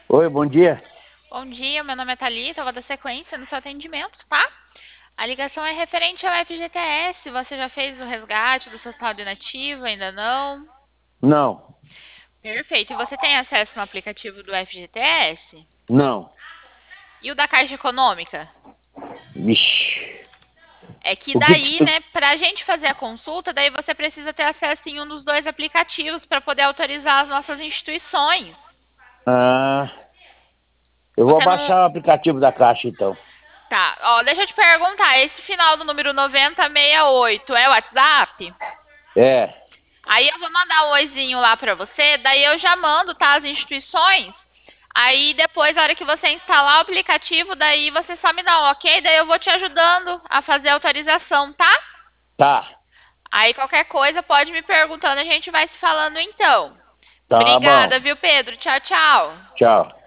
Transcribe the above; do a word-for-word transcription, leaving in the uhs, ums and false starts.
Oi, bom dia. Bom dia, meu nome é Thalita, eu vou dar sequência no seu atendimento, tá? A ligação é referente ao F G T S. Você já fez o resgate do seu saldo inativo? Ainda não? Não, Perfeito. E você tem acesso no aplicativo do F G T S? não. E o da Caixa Econômica? Vixe. É que O que que... daí, né, pra gente fazer a consulta, daí você precisa ter acesso em um dos dois aplicativos para poder autorizar as nossas instituições. Ah, eu vou Você não. baixar o aplicativo da Caixa, então. Tá, ó, deixa eu te perguntar, esse final do número noventa e sessenta e oito é o WhatsApp? É, Aí eu vou mandar um oizinho lá pra você, daí eu já mando, tá, as instituições. Aí depois, na hora que você instalar o aplicativo, daí você só me dá um ok, daí eu vou te ajudando a fazer a autorização, tá? tá. Aí qualquer coisa pode me perguntando, a gente vai se falando então. Tá bom. Obrigada, viu, Pedro? Tchau, tchau. Tchau.